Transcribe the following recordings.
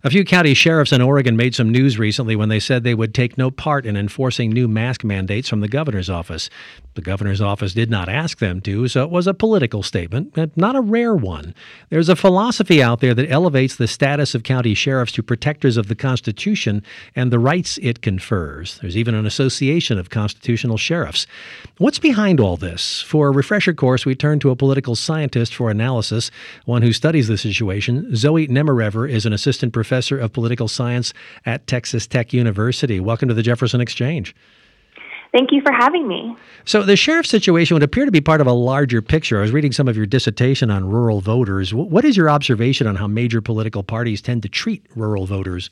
A few county sheriffs in Oregon made some news recently when they said they would take no part in enforcing new mask mandates from the governor's office. The governor's office did not ask them to, so it was a political statement, but not a rare one. There's a philosophy out there that elevates the status of county sheriffs to protectors of the Constitution and the rights it confers. There's even an association of constitutional sheriffs. What's behind all this? For a refresher course, we turn to a political scientist for analysis, one who studies the situation. Zoe Nemerever is an assistant professor of political science at Texas Tech University. Welcome to the Jefferson Exchange. Thank you for having me. So the sheriff situation would appear to be part of a larger picture. I was reading some of your dissertation on rural voters. What is your observation on how major political parties tend to treat rural voters?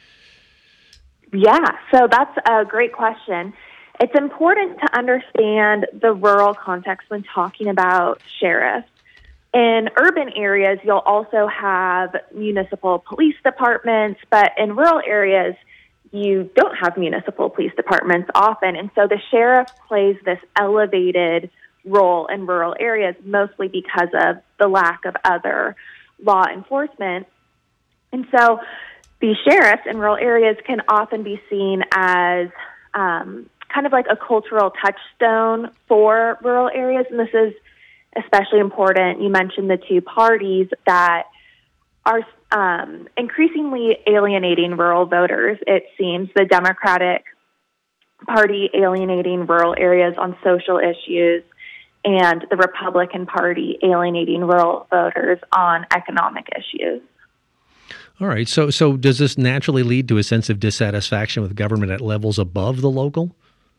Yeah, so that's a great question. It's important to understand the rural context when talking about sheriffs. In urban areas, you'll also have municipal police departments, but in rural areas, you don't have municipal police departments often. And so the sheriff plays this elevated role in rural areas, mostly because of the lack of other law enforcement. And so the sheriffs in rural areas can often be seen as kind of like a cultural touchstone for rural areas. And this is especially important. You mentioned the two parties that are increasingly alienating rural voters. It seems the Democratic Party alienating rural areas on social issues and the Republican Party alienating rural voters on economic issues. All right. So does this naturally lead to a sense of dissatisfaction with government at levels above the local?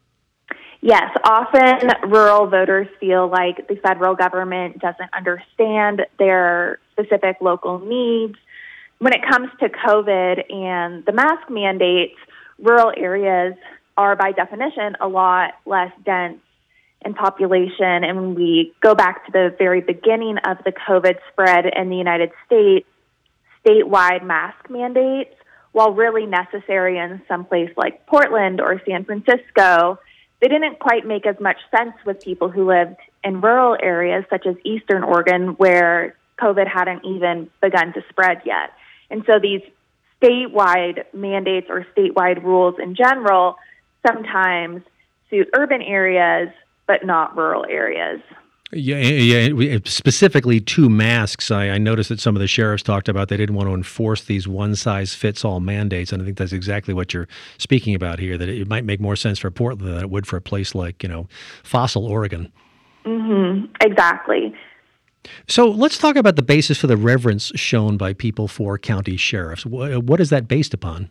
Yes, often rural voters feel like the federal government doesn't understand their specific local needs. When it comes to COVID and the mask mandates, rural areas are by definition a lot less dense in population. And when we go back to the very beginning of the COVID spread in the United States, statewide mask mandates, while really necessary in some place like Portland or San Francisco, they didn't quite make as much sense with people who lived in rural areas such as Eastern Oregon, where COVID hadn't even begun to spread yet. And so these statewide mandates or statewide rules in general sometimes suit urban areas, but not rural areas. Yeah. Specifically to masks, I noticed that some of the sheriffs talked about they didn't want to enforce these one-size-fits-all mandates, and I think that's exactly what you're speaking about here, that it might make more sense for Portland than it would for a place like, Fossil, Oregon. Mm-hmm. Exactly. So let's talk about the basis for the reverence shown by people for county sheriffs. What is that based upon?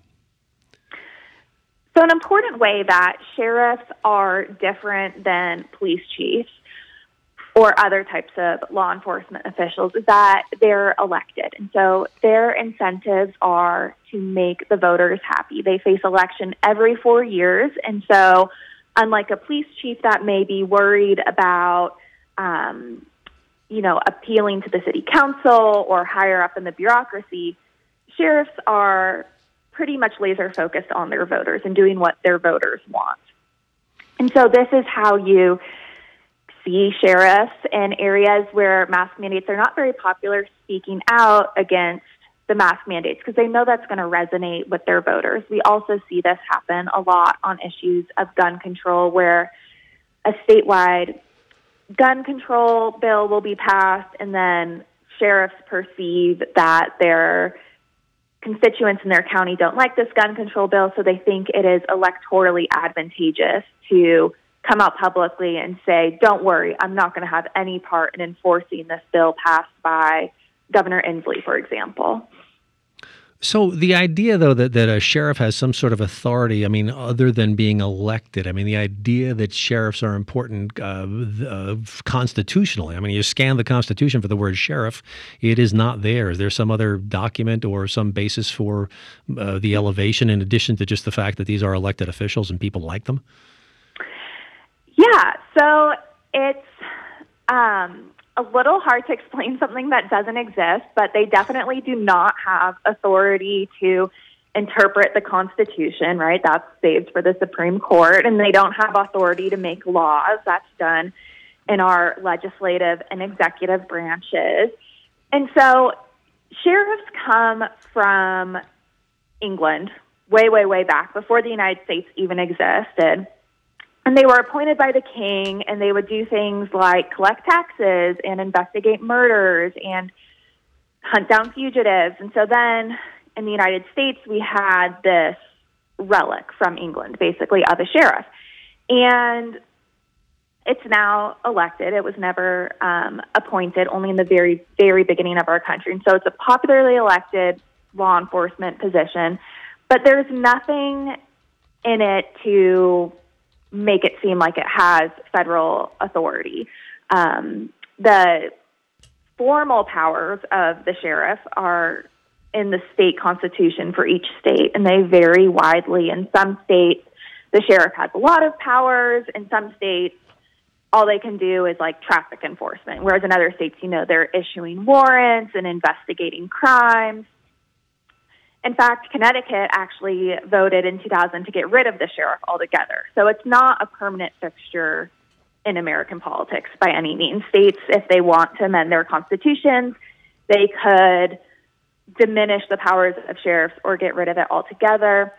So an important way that sheriffs are different than police chiefs or other types of law enforcement officials is that they're elected. And so their incentives are to make the voters happy. They face election every 4 years. And so unlike a police chief that may be worried about, appealing to the city council or higher up in the bureaucracy, sheriffs are pretty much laser focused on their voters and doing what their voters want. And so this is how you see sheriffs in areas where mask mandates are not very popular speaking out against the mask mandates because they know that's going to resonate with their voters. We also see this happen a lot on issues of gun control where a statewide gun control bill will be passed and then sheriffs perceive that their constituents in their county don't like this gun control bill, so they think it is electorally advantageous to come out publicly and say, don't worry, I'm not going to have any part in enforcing this bill passed by Governor Inslee, for example. So the idea, though, that a sheriff has some sort of authority, other than being elected, the idea that sheriffs are important constitutionally. You scan the Constitution for the word sheriff, it is not there. Is there some other document or some basis for the elevation in addition to just the fact that these are elected officials and people like them? Yeah, so it's a little hard to explain something that doesn't exist, but they definitely do not have authority to interpret the Constitution, right? That's saved for the Supreme Court, and they don't have authority to make laws. That's done in our legislative and executive branches. And so sheriffs come from England way, way, way back before the United States even existed. And they were appointed by the king, and they would do things like collect taxes and investigate murders and hunt down fugitives. And so then in the United States, we had this relic from England, basically, of a sheriff. And it's now elected. It was never appointed, only in the very, very beginning of our country. And so it's a popularly elected law enforcement position, but there's nothing in it to make it seem like it has federal authority. The formal powers of the sheriff are in the state constitution for each state, and they vary widely. In some states, the sheriff has a lot of powers. In some states, all they can do is like traffic enforcement, whereas in other states, they're issuing warrants and investigating crimes. In fact, Connecticut actually voted in 2000 to get rid of the sheriff altogether. So it's not a permanent fixture in American politics by any means. States, if they want to amend their constitutions, they could diminish the powers of sheriffs or get rid of it altogether.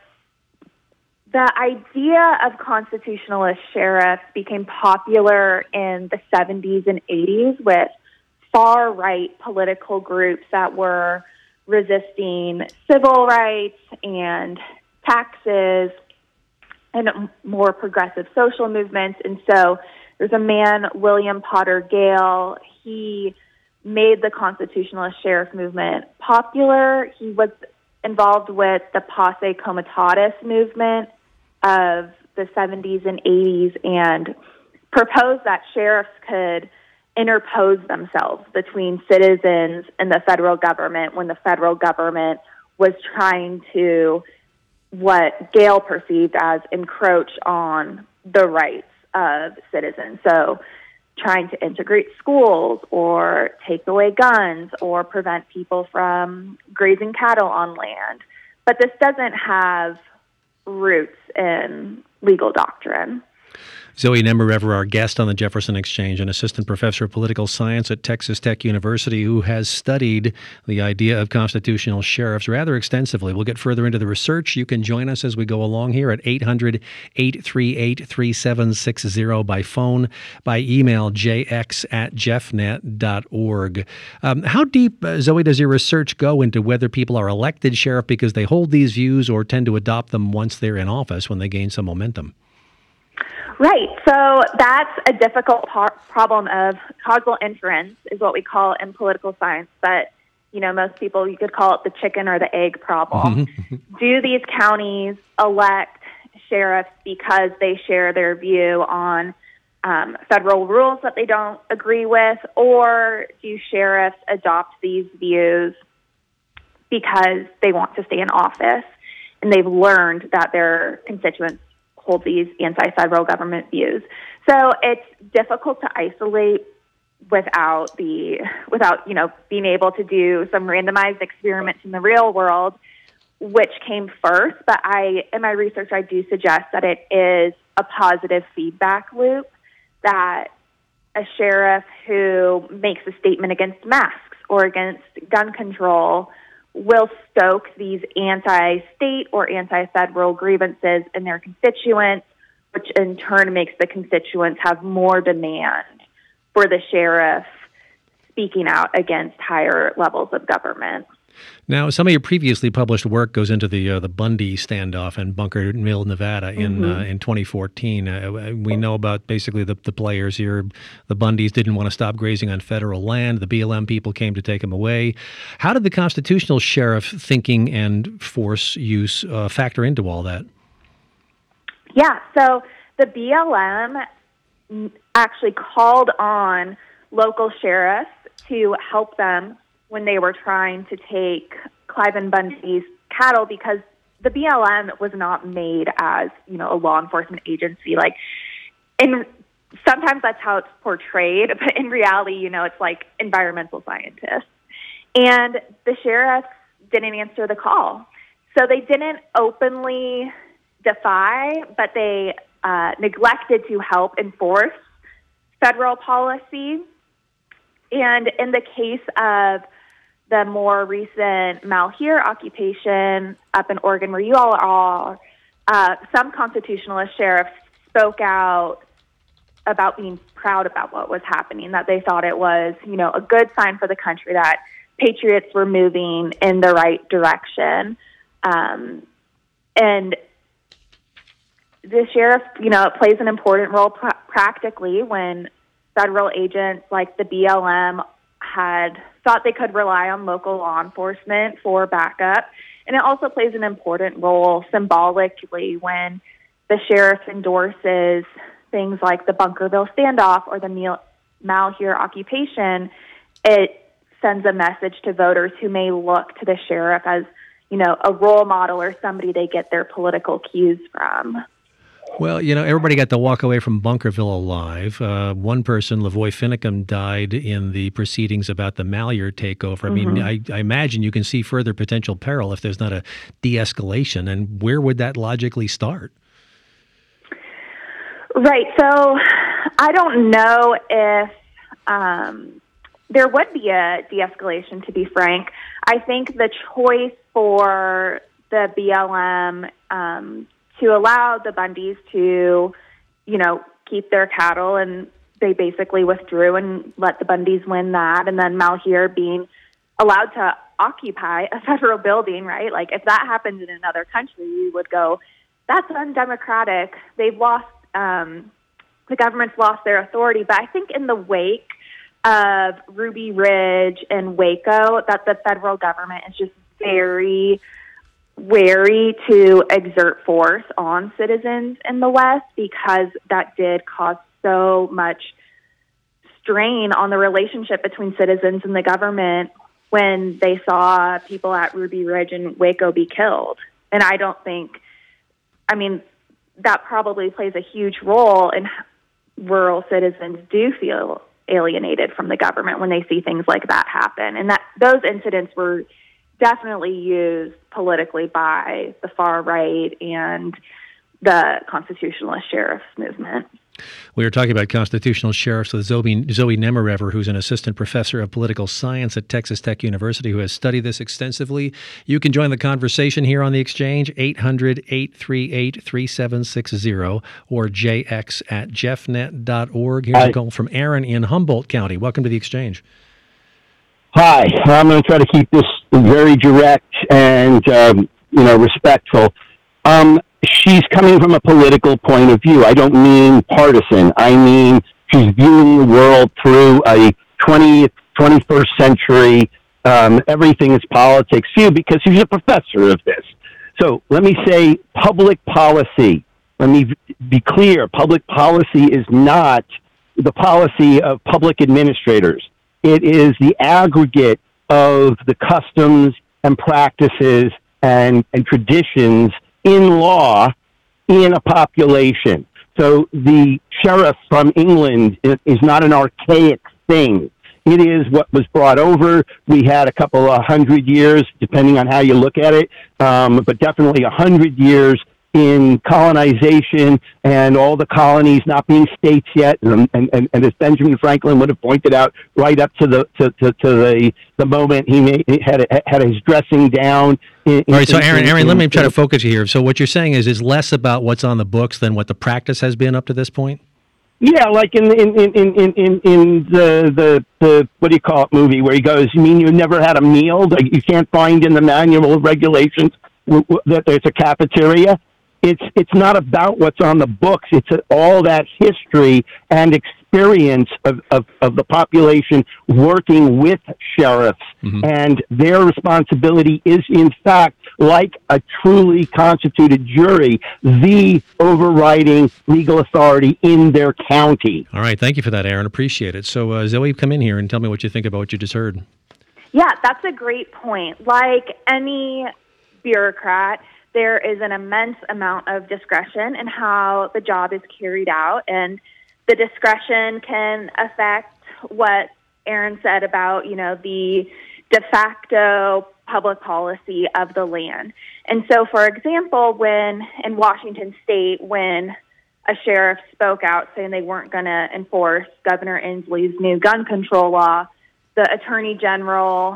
The idea of constitutionalist sheriffs became popular in the 70s and 80s with far-right political groups that were resisting civil rights and taxes and more progressive social movements. And so there's a man, William Potter Gale. He made the constitutionalist sheriff movement popular. He was involved with the Posse Comitatus movement of the 70s and 80s and proposed that sheriffs could interpose themselves between citizens and the federal government when the federal government was trying to, what Gale perceived as, encroach on the rights of citizens. So trying to integrate schools or take away guns or prevent people from grazing cattle on land. But this doesn't have roots in legal doctrine. Zoe Nemmerever, our guest on the Jefferson Exchange, an assistant professor of political science at Texas Tech University who has studied the idea of constitutional sheriffs rather extensively. We'll get further into the research. You can join us as we go along here at 800-838-3760 by phone, by email, jx@jeffnet.org. How deep, Zoe, does your research go into whether people are elected sheriff because they hold these views or tend to adopt them once they're in office when they gain some momentum? Right. So that's a difficult problem of causal inference is what we call in political science. But, most people, you could call it the chicken or the egg problem. Do these counties elect sheriffs because they share their view on federal rules that they don't agree with? Or do sheriffs adopt these views because they want to stay in office and they've learned that their constituents hold these anti-federal government views? So it's difficult to isolate without being able to do some randomized experiments in the real world, which came first. But in my research, I do suggest that it is a positive feedback loop, that a sheriff who makes a statement against masks or against gun control will stoke these anti-state or anti-federal grievances in their constituents, which in turn makes the constituents have more demand for the sheriff speaking out against higher levels of government. Now, some of your previously published work goes into the Bundy standoff in Bunker Hill, Nevada in 2014. We know about basically the players here. The Bundys didn't want to stop grazing on federal land. The BLM people came to take them away. How did the constitutional sheriff thinking and force use factor into all that? Yeah, so the BLM actually called on local sheriffs to help them when they were trying to take Cliven Bundy's cattle, because the BLM was not made as, a law enforcement agency. Sometimes that's how it's portrayed, but in reality, it's like environmental scientists. And the sheriffs didn't answer the call. So they didn't openly defy, but they neglected to help enforce federal policy. And in the case of the more recent Malheur occupation up in Oregon, where you all are, some constitutionalist sheriffs spoke out about being proud about what was happening, that they thought it was, a good sign for the country that patriots were moving in the right direction. And the sheriff, plays an important role practically when federal agents like the BLM had thought they could rely on local law enforcement for backup. And it also plays an important role symbolically when the sheriff endorses things like the Bunkerville standoff or the Malheur occupation. It sends a message to voters who may look to the sheriff as, a role model or somebody they get their political cues from. Well, everybody got to walk away from Bunkerville alive. One person, Lavoy Finicum, died in the proceedings about the Malheur takeover. I mean, I imagine you can see further potential peril if there's not a de-escalation. And where would that logically start? Right. So I don't know if there would be a de-escalation, to be frank. I think the choice for the BLM to allow the Bundys to, keep their cattle, and they basically withdrew and let the Bundys win that, and then Malheur being allowed to occupy a federal building, right? Like, if that happened in another country, we would go, that's undemocratic. They've lost, the government's lost their authority. But I think in the wake of Ruby Ridge and Waco, that the federal government is just very wary to exert force on citizens in the West, because that did cause so much strain on the relationship between citizens and the government when they saw people at Ruby Ridge and Waco be killed. And I don't think, that probably plays a huge role in rural citizens do feel alienated from the government when they see things like that happen. And that those incidents were definitely used politically by the far right and the constitutionalist sheriff's movement. We were talking about constitutional sheriffs with Zoe Nemerever, who's an assistant professor of political science at Texas Tech University, who has studied this extensively. You can join the conversation here on The Exchange, 800-838-3760 or jx@jeffnet.org. Here's a call from Aaron in Humboldt County. Welcome to The Exchange. Hi. I'm going to try to keep this very direct and, respectful. She's coming from a political point of view. I don't mean partisan. I mean she's viewing the world through a 21st century, everything is politics view, because she's a professor of this. So let me say public policy. Let me be clear. Public policy is not the policy of public administrators. It is the aggregate of the customs and practices and traditions in law in a population. So the sheriff from England is not an archaic thing. It is what was brought over. We had a couple of 100 years, depending on how you look at it, but definitely 100 years in colonization and all the colonies not being states yet, and as Benjamin Franklin would have pointed out, right up to the moment he had his dressing down. All right, so Aaron, let me try to focus you here. So what you're saying is less about what's on the books than what the practice has been up to this point? Yeah, like in the what do you call it movie where he goes, you mean you never had a meal? Like you can't find in the manual of regulations that there's a cafeteria? It's not about what's on the books. It's all that history and experience of the population working with sheriffs. Mm-hmm. And their responsibility is, in fact, like a truly constituted jury, the overriding legal authority in their county. All right. Thank you for that, Aaron. Appreciate it. So, Zoe, come in here and tell me what you think about what you just heard. Yeah, that's a great point. Like any bureaucrat, there is an immense amount of discretion in how the job is carried out, and the discretion can affect what Aaron said about, the de facto public policy of the land. And so, for example, when in Washington State, when a sheriff spoke out saying they weren't going to enforce Governor Inslee's new gun control law, the Attorney General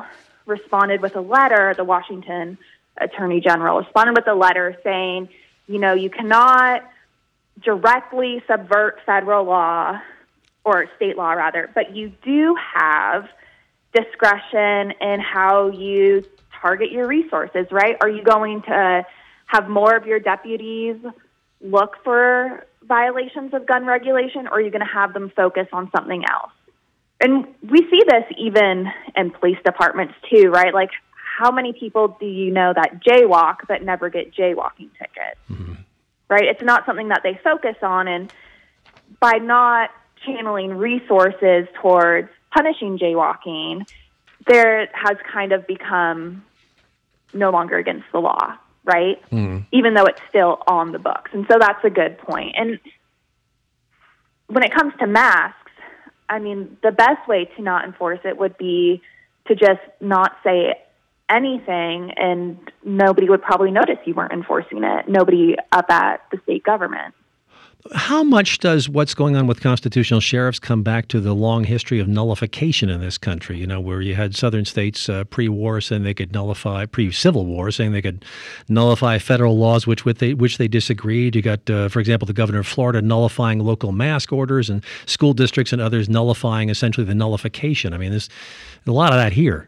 responded with a letter, the Washington Attorney General responded with a letter saying, you cannot directly subvert federal law, or state law rather, but you do have discretion in how you target your resources, right? Are you going to have more of your deputies look for violations of gun regulation, or are you going to have them focus on something else? And we see this even in police departments too, right? Like, how many people do you know that jaywalk but never get jaywalking tickets, right? It's not something that they focus on, and by not channeling resources towards punishing jaywalking, there has kind of become no longer against the law, right? Even though it's still on the books. And so that's a good point. And when it comes to masks, I mean, the best way to not enforce it would be to just not say anything, and nobody would probably notice you weren't enforcing it. Nobody up at the state government. How much does what's going on with constitutional sheriffs come back to the long history of nullification in this country? Where you had southern states pre-war saying they could nullify, pre-Civil War saying they could nullify federal laws which they disagreed. You got, for example, the governor of Florida nullifying local mask orders, and school districts and others nullifying essentially the nullification. I mean, there's a lot of that here.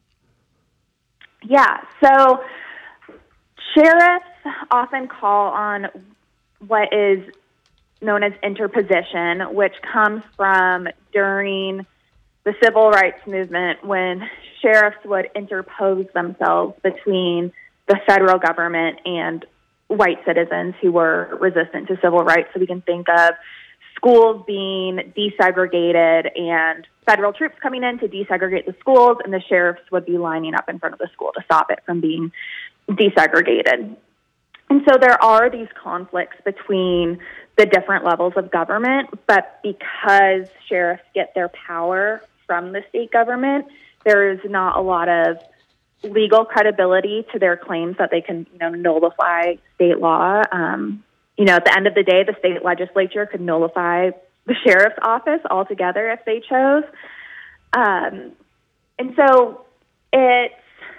Yeah, so sheriffs often call on what is known as interposition, which comes from during the civil rights movement, when sheriffs would interpose themselves between the federal government and white citizens who were resistant to civil rights. So we can think of schools being desegregated and federal troops coming in to desegregate the schools, and the sheriffs would be lining up in front of the school to stop it from being desegregated. And so there are these conflicts between the different levels of government, but because sheriffs get their power from the state government, there is not a lot of legal credibility to their claims that they can, nullify state law. At the end of the day, the state legislature could nullify the sheriff's office altogether if they chose. And so it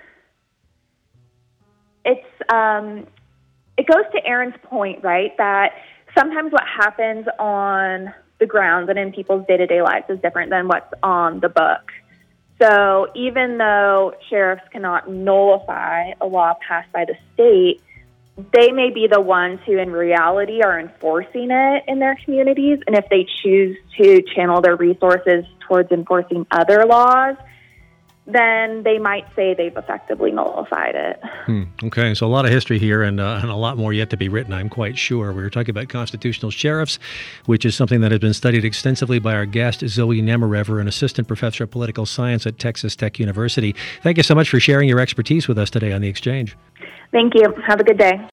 goes to Erin's point, right, that sometimes what happens on the grounds and in people's day-to-day lives is different than what's on the book. So even though sheriffs cannot nullify a law passed by the state, they may be the ones who in reality are enforcing it in their communities. And if they choose to channel their resources towards enforcing other laws, then they might say they've effectively nullified it. Okay, so a lot of history here and a lot more yet to be written, I'm quite sure. We were talking about constitutional sheriffs, which is something that has been studied extensively by our guest, Zoe Nemerever, an assistant professor of political science at Texas Tech University. Thank you so much for sharing your expertise with us today on The Exchange. Thank you. Have a good day.